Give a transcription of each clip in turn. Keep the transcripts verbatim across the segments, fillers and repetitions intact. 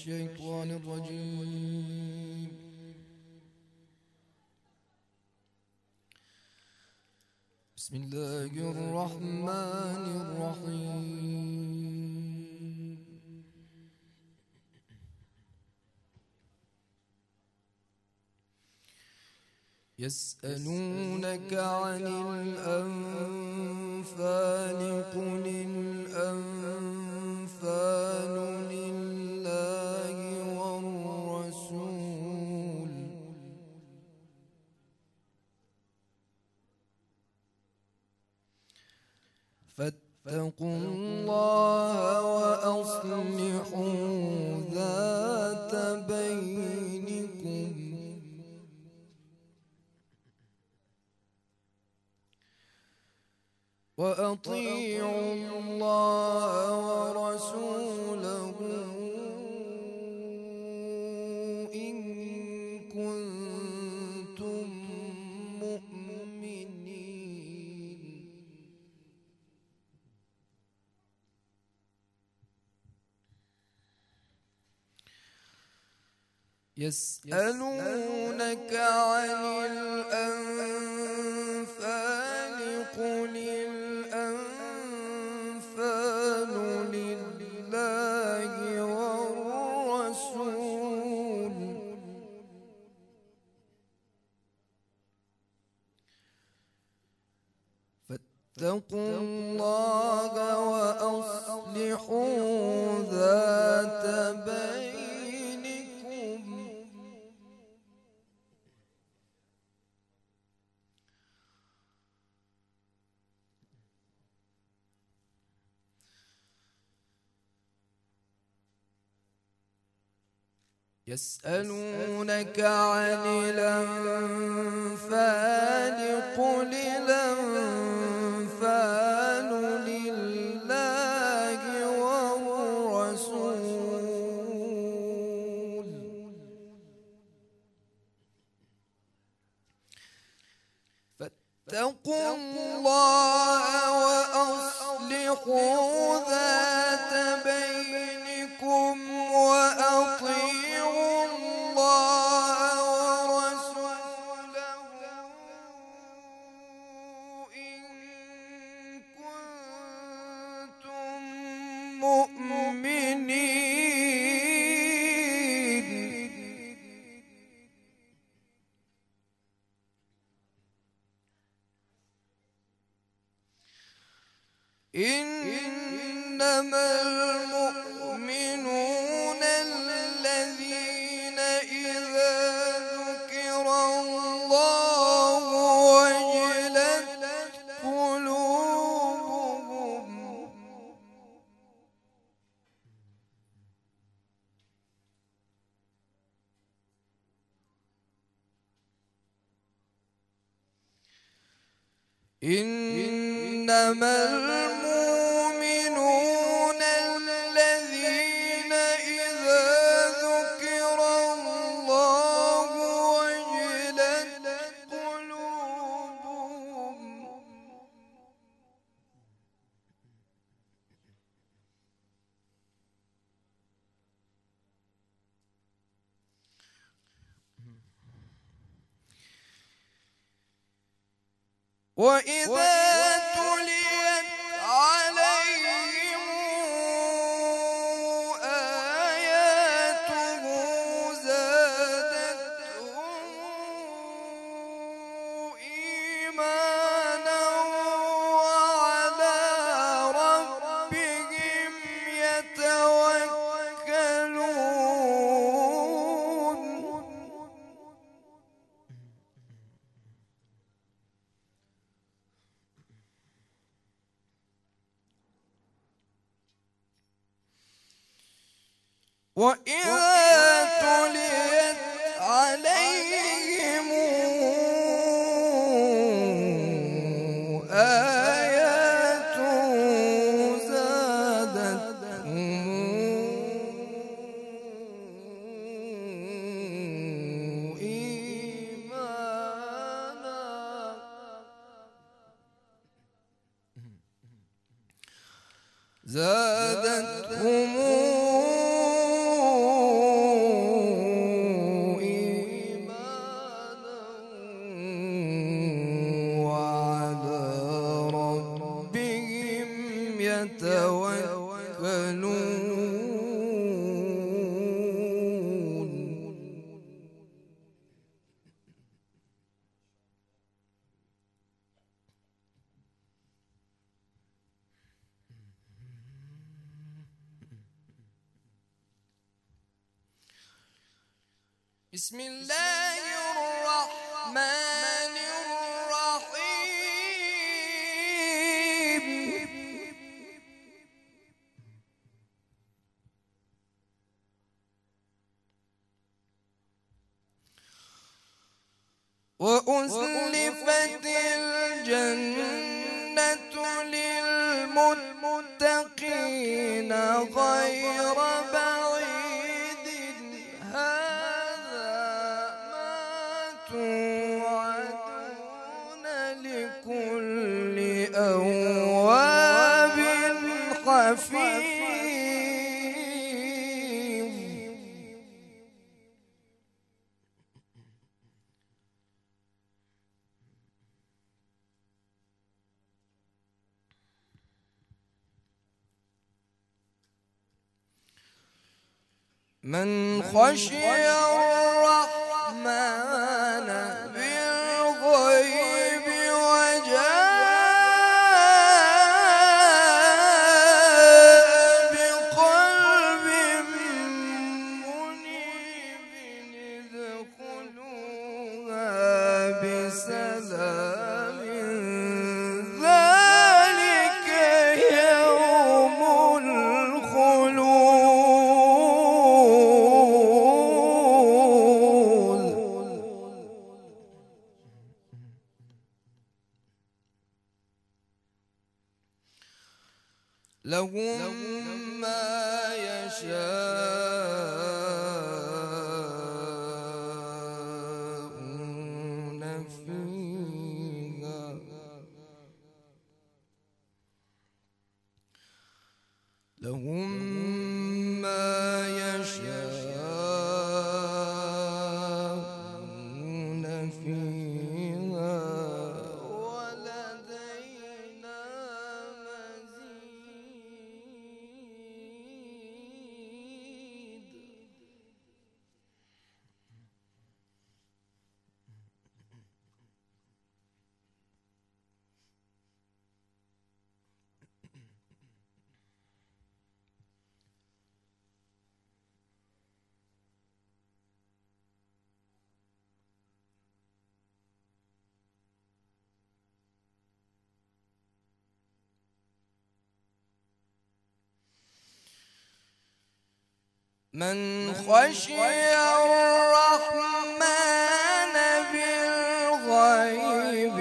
الشيطان الرجيم. بسم الله الرحمن الرحيم. يسألونك عن الأنفال قل الأنفال لله والرسول فاتقوا الله وأصلحوا ذات بينكم وأطيعوا الله ورسوله إن كنتم مؤمنين. يسألونك عن الأنفال قل الأنفال لله والرسول فاتقوا الله وأصلحوا ذات بينكم يسألونك عن الأنفال قل الأنفال لله والرسول فاتقوا الله وأصلحوا ذات بينكم وأطيعوا الله ورسوله إن كنتم مؤمنين. إنما المؤمنون الذين إذا ذكر الله وجلت قلوبهم إنما المؤمنون الذين إذا ذكر الله وجلت قلوبهم وإذا تليت عليهم آياته زادتهم إيمانا وعلى ربهم يتوكلون. وإذا تليت عليهم آياته زادتهم إيمانا زادتهم بسم الله الرحمن الرحيم. وأزلفت الجنة للمتقين غير بعيد، هذا ما توعدون لكل أواب حفيظ. من خشي الرحمن بالغيب وجاء بقلب منيب ادخلوها بسلام، ذلك يوم الخلود. لهم ما يشاءون فيها، لهم ما يشاءون فيها ولدينا من خشي الرحمن بالغيب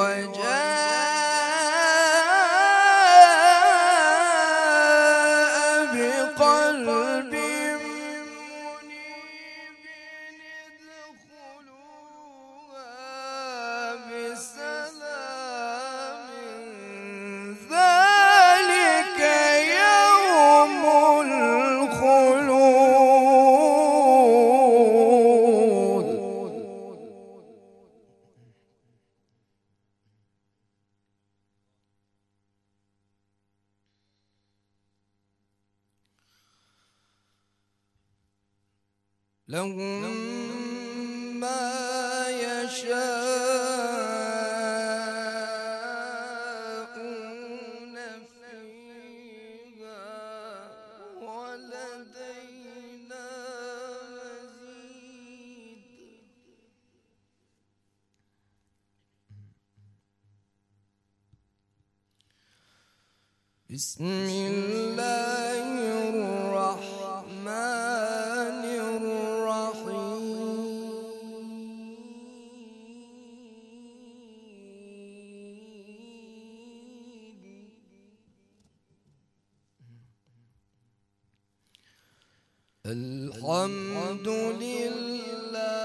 وجاء بقلب منيب ادخلوها بسلام، ذلك يوم الخلود. لهم ما يشاءون فيها ولدينا مزيد. بسم الله الرحمن الرحيم. الحمد لله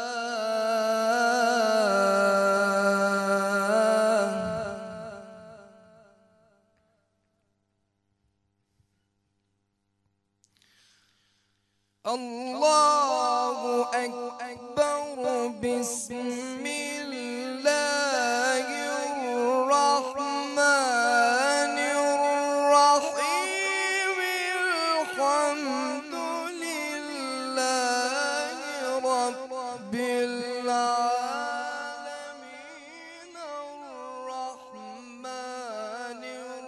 الله أكبر. بسم الله الرحمن الرحيم. الحمد لله رب العالمين الرحمن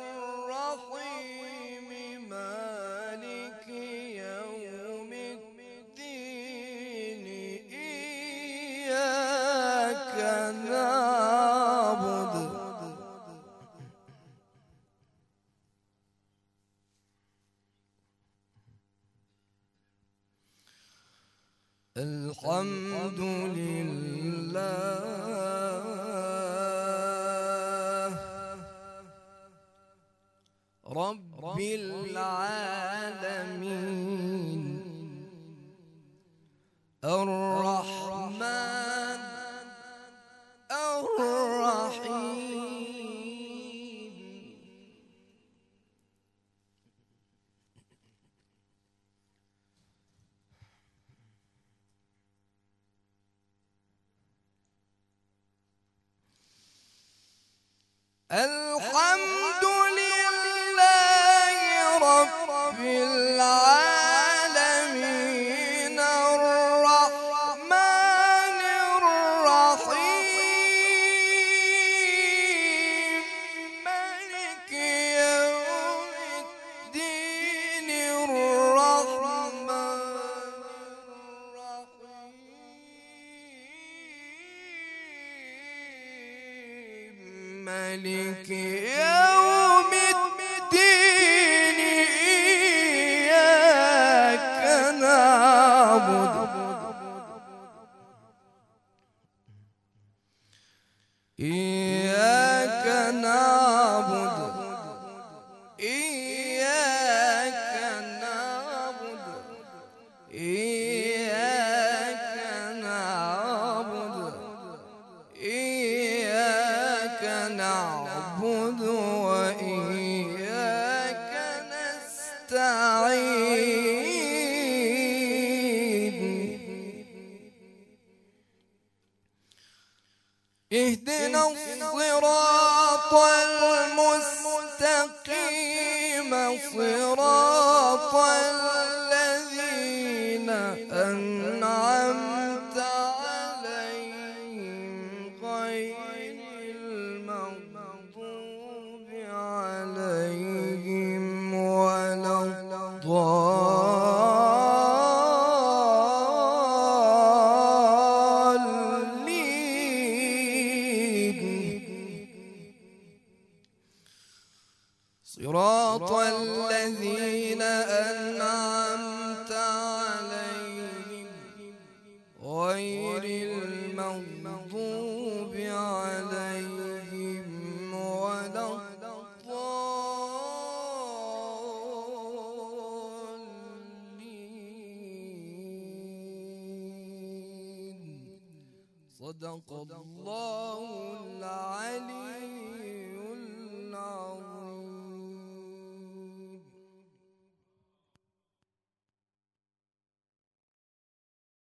الرحيم مالك يوم الدين الحمد لله رب العالمين الرحمن الرحيم الحمد لله رب العالمين الرحمن الرحيم مالك يوم الدين الرحمن الرحيم مالك يوم الدين إياك نعبد إياك نعبد إياك نعبد إياك نعبد إياك نعبد وإياك نستعين اهدنا الصراط المستقيم صراط الذين أنعمت عليهم غير المغضوب عليهم ولا صراط الذين أنعمت عليهم غير المغضوب عليهم ولا الضالين صدق الله العلي